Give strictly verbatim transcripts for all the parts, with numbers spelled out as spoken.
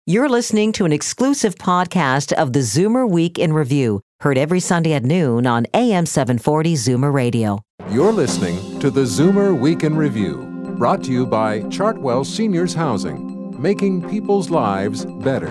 You're listening to an exclusive podcast of the Zoomer Week in Review, heard every Sunday at noon on A M seven forty Zoomer Radio. You're listening to the Zoomer Week in Review, brought to you by Chartwell Seniors Housing, making people's lives better.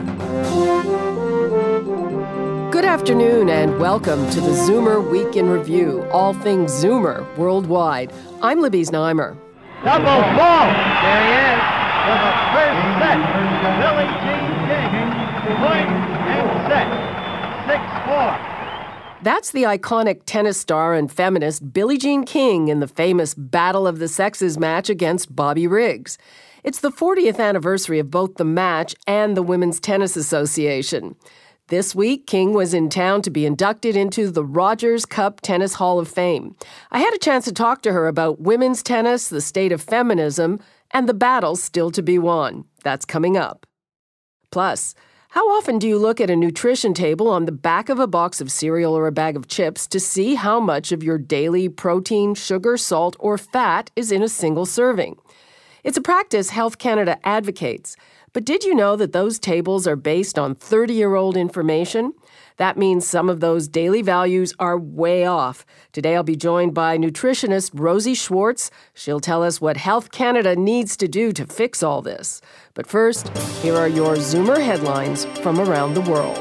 Good afternoon and welcome to the Zoomer Week in Review, all things Zoomer worldwide. I'm Libby Znaimer. Double ball. There he is for the first set. Billie Jean King, point and set. six four. That's the iconic tennis star and feminist Billie Jean King in the famous Battle of the Sexes match against Bobby Riggs. It's the fortieth anniversary of both the match and the Women's Tennis Association. This week, King was in town to be inducted into the Rogers Cup Tennis Hall of Fame. I had a chance to talk to her about women's tennis, the state of feminism, and the battle still to be won. That's coming up. Plus, how often do you look at a nutrition table on the back of a box of cereal or a bag of chips to see how much of your daily protein, sugar, salt, or fat is in a single serving? It's a practice Health Canada advocates. But did you know that those tables are based on thirty-year-old information? That means some of those daily values are way off. Today I'll be joined by nutritionist Rosie Schwartz. She'll tell us what Health Canada needs to do to fix all this. But first, here are your Zoomer headlines from around the world.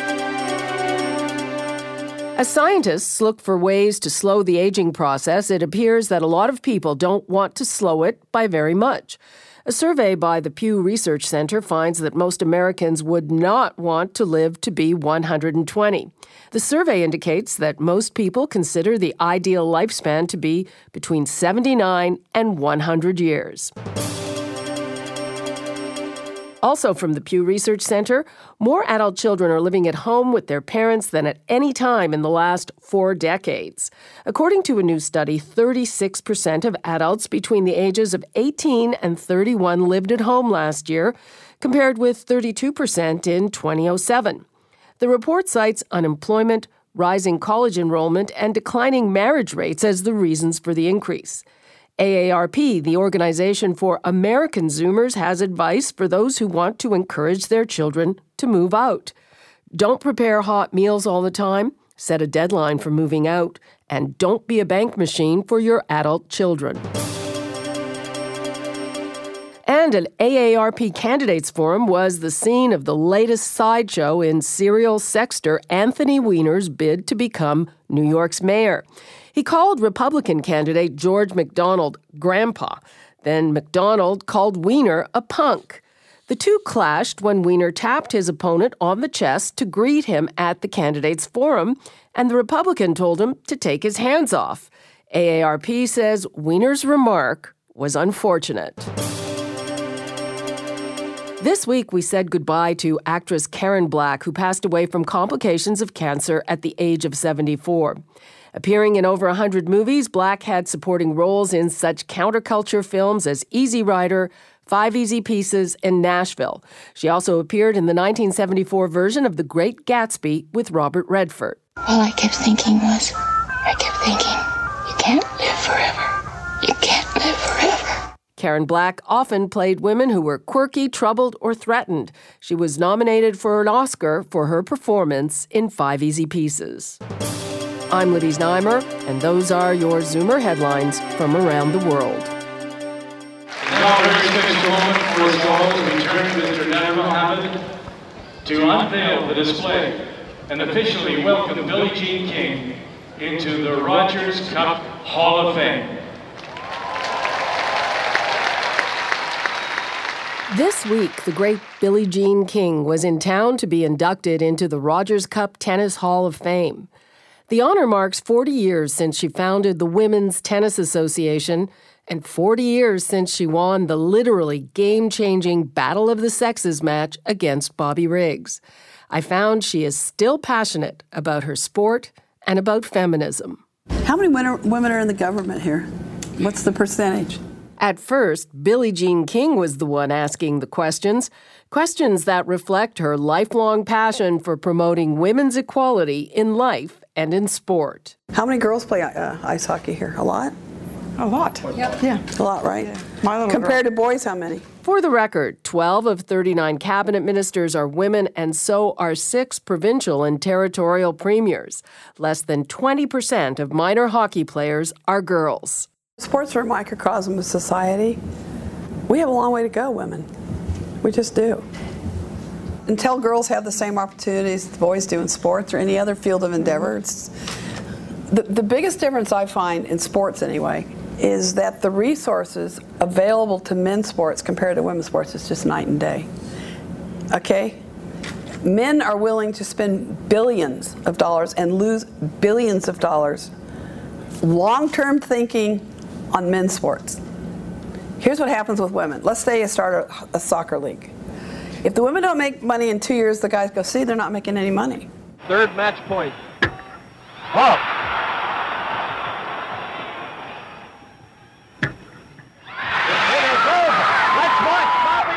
As scientists look for ways to slow the aging process, it appears that a lot of people don't want to slow it by very much. A survey by the Pew Research Center finds that most Americans would not want to live to be one hundred twenty. The survey indicates that most people consider the ideal lifespan to be between seventy-nine and one hundred years. Also from the Pew Research Center, more adult children are living at home with their parents than at any time in the last four decades. According to a new study, thirty-six percent of adults between the ages of eighteen and thirty-one lived at home last year, compared with thirty-two percent in twenty oh seven. The report cites unemployment, rising college enrollment, and declining marriage rates as the reasons for the increase. A A R P, the Organization for American Zoomers, has advice for those who want to encourage their children to move out. Don't prepare hot meals all the time, set a deadline for moving out, and don't be a bank machine for your adult children. And an A A R P Candidates Forum was the scene of the latest sideshow in serial sexter Anthony Weiner's bid to become New York's mayor. He called Republican candidate George McDonald Grandpa. Then McDonald called Weiner a punk. The two clashed when Weiner tapped his opponent on the chest to greet him at the candidates forum, and the Republican told him to take his hands off. A A R P says Weiner's remark was unfortunate. This week, we said goodbye to actress Karen Black, who passed away from complications of cancer at the age of seventy-four. Appearing in over one hundred movies, Black had supporting roles in such counterculture films as Easy Rider, Five Easy Pieces, and Nashville. She also appeared in the nineteen seventy-four version of The Great Gatsby with Robert Redford. All I kept thinking was, I kept thinking, you can't live forever. You can't live forever. Karen Black often played women who were quirky, troubled, or threatened. She was nominated for an Oscar for her performance in Five Easy Pieces. I'm Libby Znaimer, and those are your Zoomer headlines from around the world. Now, a very special moment for us all as we turn to Mister Dan Mohammed to unveil the display and officially welcome Billie Jean King into the Rogers Cup Hall of Fame. This week, the great Billie Jean King was in town to be inducted into the Rogers Cup Tennis Hall of Fame. The honor marks forty years since she founded the Women's Tennis Association and forty years since she won the literally game-changing Battle of the Sexes match against Bobby Riggs. I found she is still passionate about her sport and about feminism. How many women are in the government here? What's the percentage? At first, Billie Jean King was the one asking the questions, questions that reflect her lifelong passion for promoting women's equality in life and in sport. How many girls play uh, ice hockey here? A lot? A lot. Yep. Yeah. A lot, right? Yeah. My little Compared girl. to boys, how many? For the record, twelve of thirty-nine cabinet ministers are women, and so are six provincial and territorial premiers. Less than twenty percent of minor hockey players are girls. Sports are a microcosm of society. We have a long way to go, women. We just do. Until girls have the same opportunities the boys do in sports or any other field of endeavor, it's, the, the biggest difference I find in sports anyway is that the resources available to men's sports compared to women's sports is just night and day. Okay? Men are willing to spend billions of dollars and lose billions of dollars long-term thinking on men's sports. Here's what happens with women. Let's say you start a, a soccer league. If the women don't make money in two years, the guys go, see, they're not making any money. Third match point. Ball. It is over. Let's watch Bobby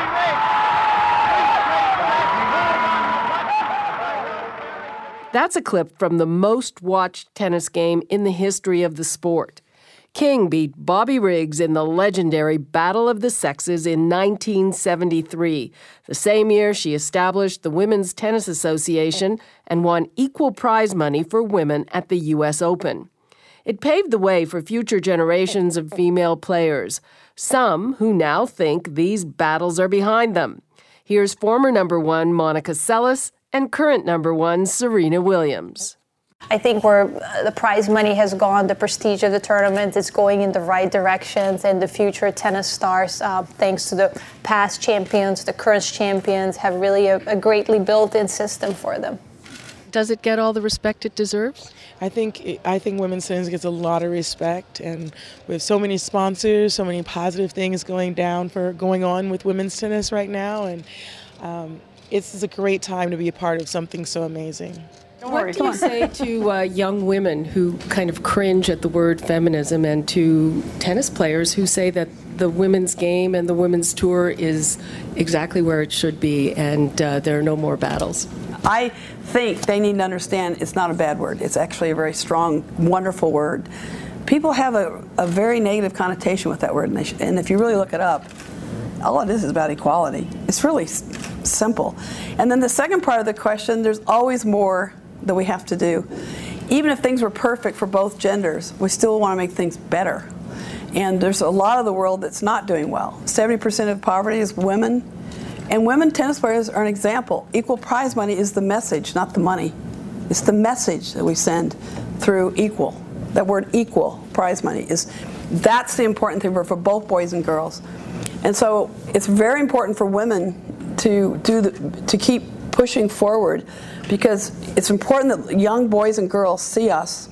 Riggs. That's a clip from the most watched tennis game in the history of the sport. King beat Bobby Riggs in the legendary Battle of the Sexes in nineteen seventy-three, the same year she established the Women's Tennis Association and won equal prize money for women at the U S Open. It paved the way for future generations of female players, some who now think these battles are behind them. Here's former number one Monica Seles and current number one Serena Williams. I think where the prize money has gone, the prestige of the tournament is going in the right directions, and the future tennis stars, uh, thanks to the past champions, the current champions, have really a, a greatly built-in system for them. Does it get all the respect it deserves? I think I think women's tennis gets a lot of respect, and with so many sponsors, so many positive things going down for going on with women's tennis right now, and um, it's, it's a great time to be a part of something so amazing. Don't what worry, do come you on. say to uh, young women who kind of cringe at the word feminism, and to tennis players who say that the women's game and the women's tour is exactly where it should be and uh, there are no more battles? I think they need to understand it's not a bad word. It's actually a very strong, wonderful word. People have a, a very negative connotation with that word, and, they should, and if you really look it up, all it is is about equality. It's really s- simple. And then the second part of the question, there's always more that we have to do. Even if things were perfect for both genders, we still want to make things better. And there's a lot of the world that's not doing well. seventy percent of poverty is women. And women tennis players are an example. Equal prize money is the message, not the money. It's the message that we send through equal. That word equal prize money is, that's the important thing for, for both boys and girls. And so it's very important for women to do the, to keep pushing forward, because it's important that young boys and girls see us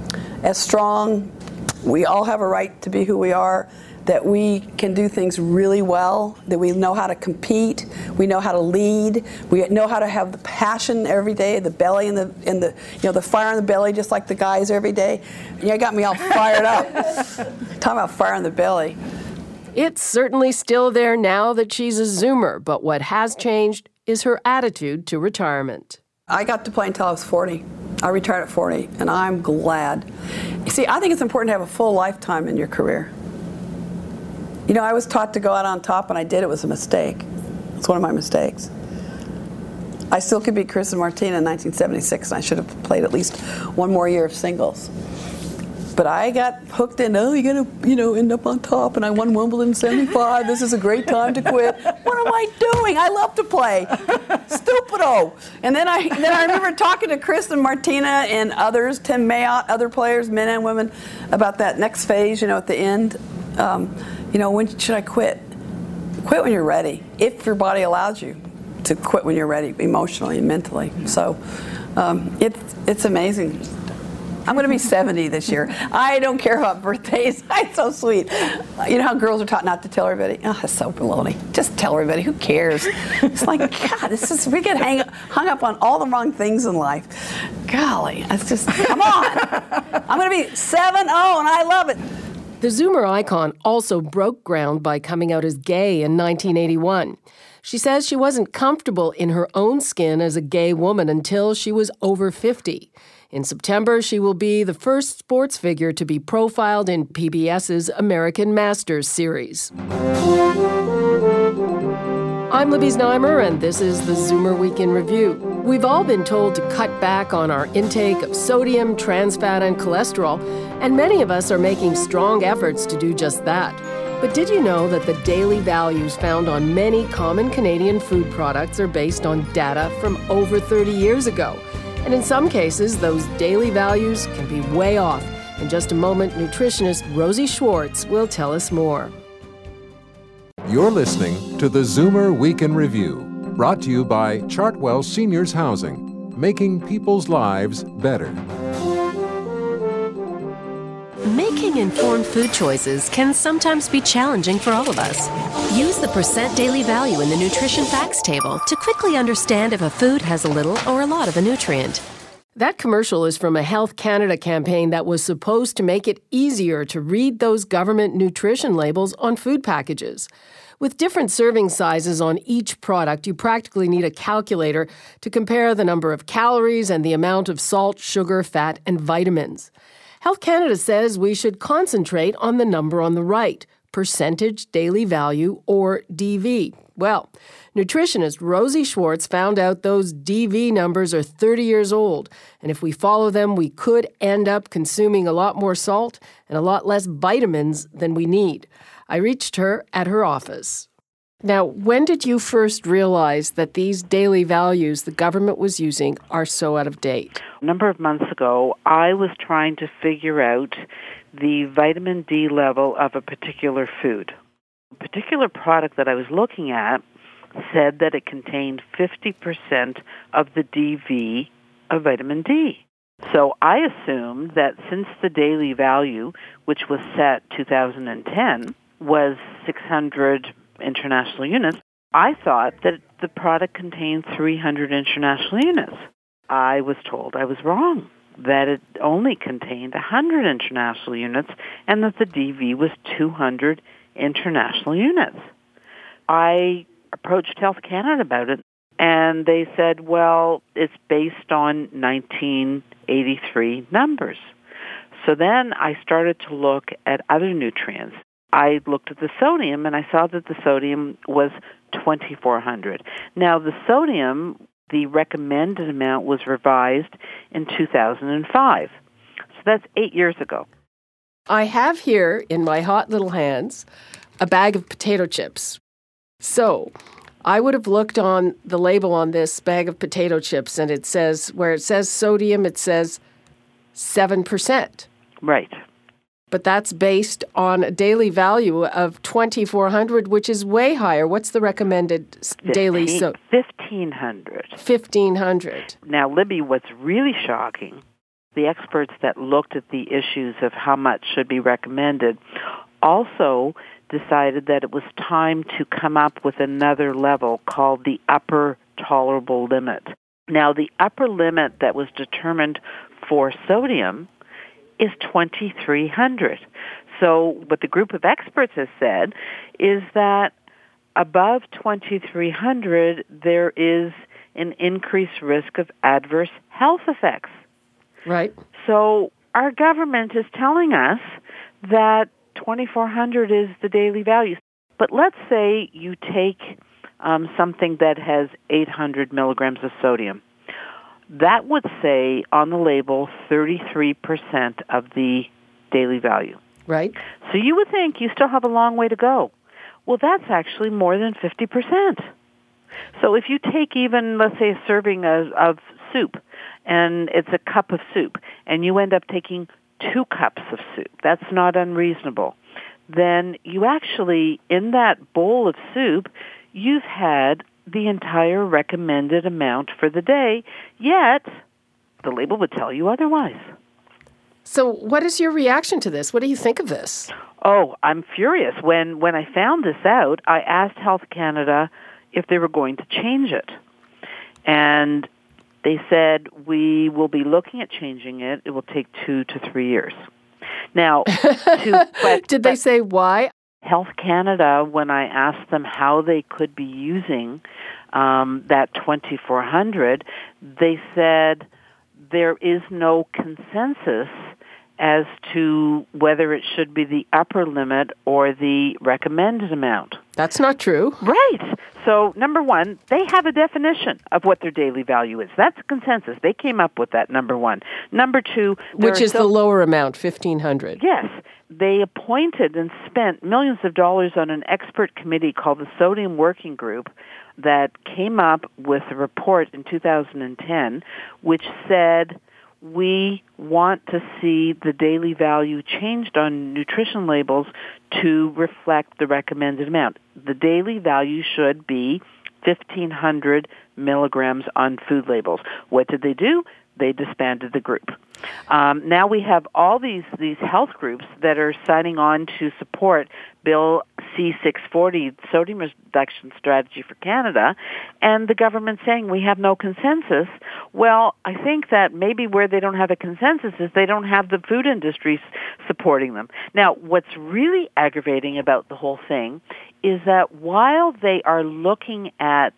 as strong. We all have a right to be who we are, that we can do things really well, that we know how to compete, we know how to lead, we know how to have the passion every day, the belly and the and the you know the fire in the belly, just like the guys every day. Yeah, got me all fired up. Talking about fire in the belly. It's certainly still there now that she's a Zoomer, but what has changed is her attitude to retirement. I got to play until I was forty. I retired at forty, and I'm glad. You see, I think it's important to have a full lifetime in your career. You know, I was taught to go out on top, and I did. It was a mistake. It's one of my mistakes. I still could beat Kristen Martina in nineteen seventy-six, and I should have played at least one more year of singles. But I got hooked in, oh, you got to, you know, end up on top, and I won Wimbledon in seventy-five. This is a great time to quit. What am I doing? I love to play. Stupido. And then I then I remember talking to Kristen Martina and others, Tim Mayotte, other players, men and women, about that next phase, you know, at the end. Um, you know, when should I quit? Quit when you're ready, if your body allows you to quit when you're ready, emotionally and mentally. So um, it's it's amazing. I'm going to be seventy this year. I don't care about birthdays. It's so sweet. You know how girls are taught not to tell everybody? Oh, that's so baloney. Just tell everybody. Who cares? It's like, God, this is, we get hang, hung up on all the wrong things in life. Golly, it's just, come on. I'm going to be seven oh, and I love it. The Zoomer icon also broke ground by coming out as gay in nineteen eighty-one. She says she wasn't comfortable in her own skin as a gay woman until she was over fifty. In September, she will be the first sports figure to be profiled in P B S's American Masters series. I'm Libby Znaimer, and this is the Zoomer Week in Review. We've all been told to cut back on our intake of sodium, trans fat, and cholesterol, and many of us are making strong efforts to do just that. But did you know that the daily values found on many common Canadian food products are based on data from over thirty years ago? And in some cases, those daily values can be way off. In just a moment, nutritionist Rosie Schwartz will tell us more. You're listening to the Zoomer Week in Review, brought to you by Chartwell Seniors Housing, making people's lives better. Making informed food choices can sometimes be challenging for all of us. Use the percent daily value in the nutrition facts table to quickly understand if a food has a little or a lot of a nutrient. That commercial is from a Health Canada campaign that was supposed to make it easier to read those government nutrition labels on food packages. With different serving sizes on each product, you practically need a calculator to compare the number of calories and the amount of salt, sugar, fat, and vitamins. Health Canada says we should concentrate on the number on the right, percentage daily value, or D V. Well, nutritionist Rosie Schwartz found out those D V numbers are thirty years old, and if we follow them, we could end up consuming a lot more salt and a lot less vitamins than we need. I reached her at her office. Now, when did you first realize that these daily values the government was using are so out of date? A number of months ago, I was trying to figure out the vitamin D level of a particular food. A particular product that I was looking at said that it contained fifty percent of the D V of vitamin D. So I assumed that since the daily value, which was set two thousand ten, was six hundred international units, I thought that the product contained three hundred international units. I was told I was wrong, that it only contained one hundred international units and that the D V was two hundred international units. I approached Health Canada about it, and they said, well, it's based on nineteen eighty-three numbers. So then I started to look at other nutrients. I looked at the sodium, and I saw that the sodium was twenty-four hundred. Now, the sodium, the recommended amount was revised in two thousand five. So that's eight years ago. I have here in my hot little hands a bag of potato chips. So I would have looked on the label on this bag of potato chips, and it says, where it says sodium, it says seven percent. Right. But that's based on a daily value of twenty-four hundred, which is way higher. What's the recommended fifteen, daily? So fifteen hundred. fifteen hundred. Now, Libby, what's really shocking, the experts that looked at the issues of how much should be recommended also decided that it was time to come up with another level called the upper tolerable limit. Now, the upper limit that was determined for sodium is twenty-three hundred. So what the group of experts has said is that above twenty-three hundred, there is an increased risk of adverse health effects. Right. So our government is telling us that twenty-four hundred is the daily value. But let's say you take um, something that has eight hundred milligrams of sodium. That would say on the label thirty-three percent of the daily value. Right. So you would think you still have a long way to go. Well, that's actually more than fifty percent. So if you take even, let's say, a serving of, of soup, and it's a cup of soup, and you end up taking two cups of soup, that's not unreasonable. Then you actually, in that bowl of soup, you've had the entire recommended amount for the day, yet the label would tell you otherwise. So what is your reaction to this? What do you think of this? Oh, I'm furious. When when I found this out, I asked Health Canada if they were going to change it. And they said, we will be looking at changing it. It will take two to three years. Now, to, but, did they say why? Health Canada, when I asked them how they could be using um, that twenty-four hundred, they said there is no consensus as to whether it should be the upper limit or the recommended amount. That's not true. Right. So, number one, they have a definition of what their daily value is. That's a consensus. They came up with that, number one. Number two... Which is so, the lower amount, fifteen hundred. Yes. They appointed and spent millions of dollars on an expert committee called the Sodium Working Group that came up with a report in two thousand ten which said, we want to see the daily value changed on nutrition labels to reflect the recommended amount. The daily value should be fifteen hundred milligrams on food labels. What did they do? They disbanded the group. Um, now we have all these, these health groups that are signing on to support Bill C six forty, Sodium Reduction Strategy for Canada, and the government saying we have no consensus. Well, I think that maybe where they don't have a consensus is they don't have the food industry supporting them. Now, what's really aggravating about the whole thing is that while they are looking at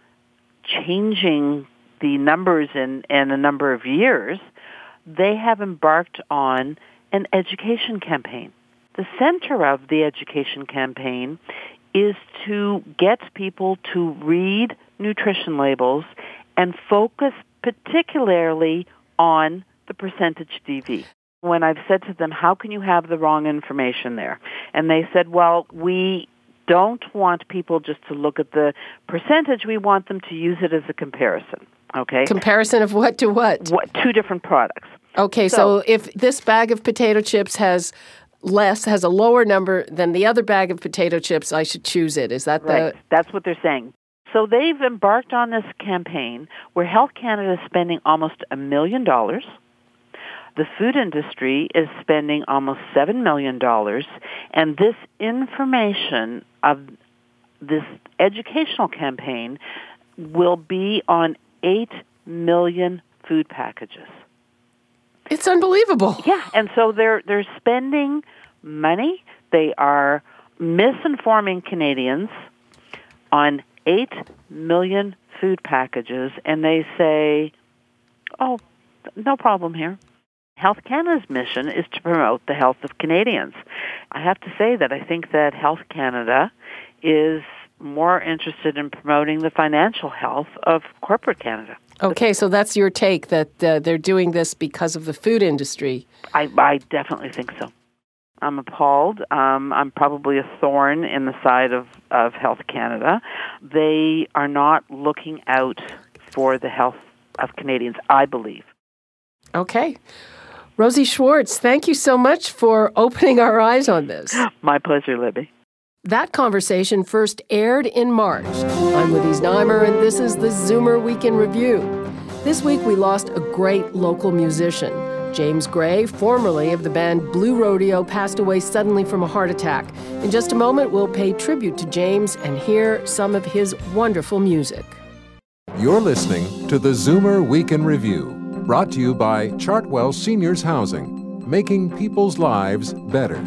changing the numbers in, in a number of years, they have embarked on an education campaign. The center of the education campaign is to get people to read nutrition labels and focus particularly on the percentage D V. When I've said to them, how can you have the wrong information there? And they said, well, we don't want people just to look at the percentage. We want them to use it as a comparison. Okay. Comparison of what to what? What two different products. Okay, so, so if this bag of potato chips has less, has a lower number than the other bag of potato chips, I should choose it. Is that right? The... That's what they're saying. So they've embarked on this campaign where Health Canada is spending almost a million dollars. The food industry is spending almost seven million dollars, and this information of this educational campaign will be on eight million food packages. It's unbelievable. Yeah, and so they're they're spending money. They are misinforming Canadians on eight million food packages, and they say, oh, no problem here. Health Canada's mission is to promote the health of Canadians. I have to say that I think that Health Canada is more interested in promoting the financial health of corporate Canada. Okay, so that's your take, that uh, they're doing this because of the food industry. I, I definitely think so. I'm appalled. Um, I'm probably a thorn in the side of, of Health Canada. They are not looking out for the health of Canadians, I believe. Okay. Rosie Schwartz, thank you so much for opening our eyes on this. My pleasure, Libby. That conversation first aired in March. I'm Libby Znaimer, and this is the Zoomer Week in Review. This week we lost a great local musician. James Gray, formerly of the band Blue Rodeo, passed away suddenly from a heart attack. In just a moment, we'll pay tribute to James and hear some of his wonderful music. You're listening to the Zoomer Week in Review, brought to you by Chartwell Seniors Housing, making people's lives better.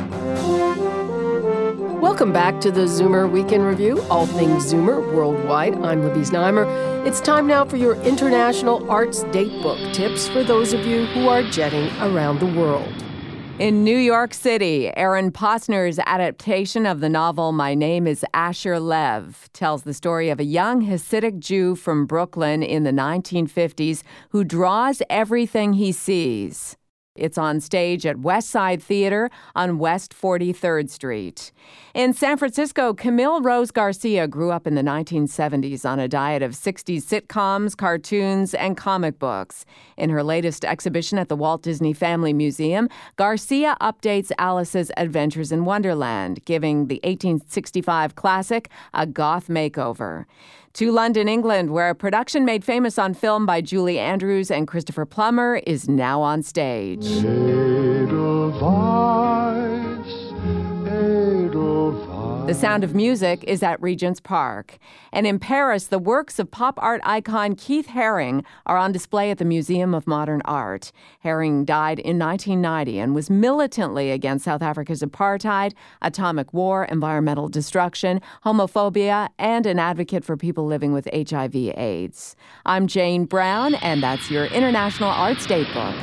Welcome back to the Zoomer Week in Review, all things Zoomer worldwide. I'm Libby Znaimer. It's time now for your International Arts Datebook tips for those of you who are jetting around the world. In New York City, Aaron Posner's adaptation of the novel My Name is Asher Lev tells the story of a young Hasidic Jew from Brooklyn in the nineteen fifties who draws everything he sees. It's on stage at West Side Theater on West forty-third Street. In San Francisco, Camille Rose Garcia grew up in the nineteen seventies on a diet of sixties sitcoms, cartoons, and comic books. In her latest exhibition at the Walt Disney Family Museum, Garcia updates Alice's Adventures in Wonderland, giving the eighteen sixty-five classic a goth makeover. To London, England, where a production made famous on film by Julie Andrews and Christopher Plummer is now on stage. Edelweiss, Edelweiss. The Sound of Music is at Regent's Park. And in Paris, the works of pop art icon Keith Haring are on display at the Museum of Modern Art. Haring died in nineteen ninety and was militantly against South Africa's apartheid, atomic war, environmental destruction, homophobia, and an advocate for people living with H I V AIDS. I'm Jane Brown, and that's your International Arts Datebook.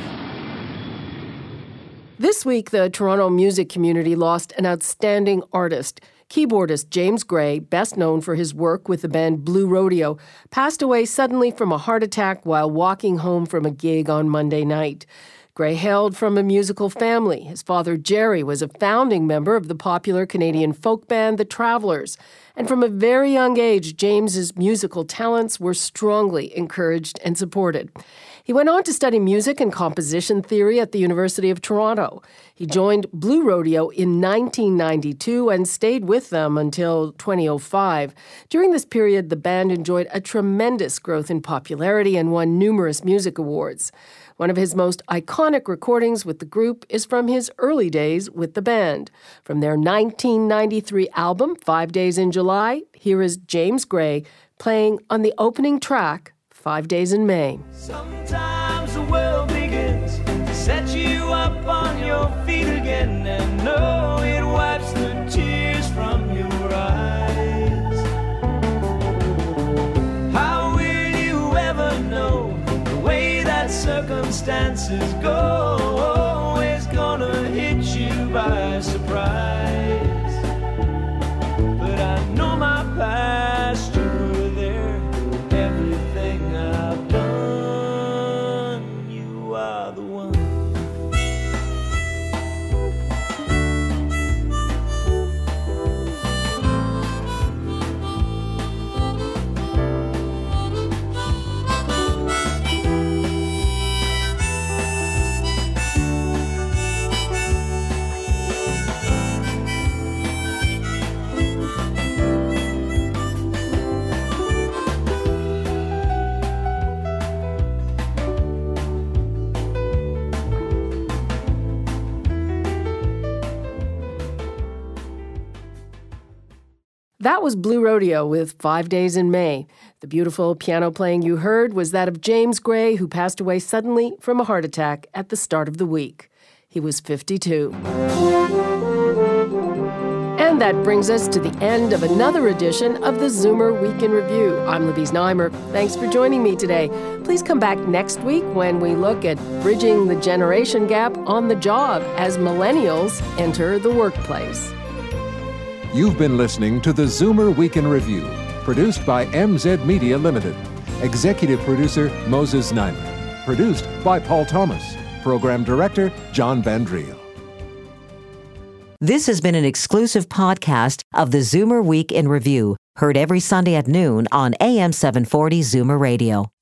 This week, the Toronto music community lost an outstanding artist. Keyboardist James Gray, best known for his work with the band Blue Rodeo, passed away suddenly from a heart attack while walking home from a gig on Monday night. Gray hailed from a musical family. His father, Jerry, was a founding member of the popular Canadian folk band The Travelers. And from a very young age, James's musical talents were strongly encouraged and supported. He went on to study music and composition theory at the University of Toronto. He joined Blue Rodeo in nineteen ninety-two and stayed with them until twenty oh five. During this period, the band enjoyed a tremendous growth in popularity and won numerous music awards. One of his most iconic recordings with the group is from his early days with the band. From their nineteen ninety-three album, Five Days in July, here is James Gray playing on the opening track, Five Days in May. Sometimes the world begins to set you up on your feet again, and no, it wipes the tears from your eyes. How will you ever know the way that circumstances go is gonna hit you by surprise? But I know my past, you were there, everything I've done, you are the one. That was Blue Rodeo with Five Days in May. The beautiful piano playing you heard was that of James Gray, who passed away suddenly from a heart attack at the start of the week. He was fifty-two. And that brings us to the end of another edition of the Zoomer Week in Review. I'm Libby Znaimer. Thanks for joining me today. Please come back next week when we look at bridging the generation gap on the job as millennials enter the workplace. You've been listening to the Zoomer Week in Review, produced by M Z Media Limited. Executive producer Moses Znaimer. Produced by Paul Thomas. Program director John Van Driel. This has been an exclusive podcast of the Zoomer Week in Review, heard every Sunday at noon on A M seven forty Zoomer Radio.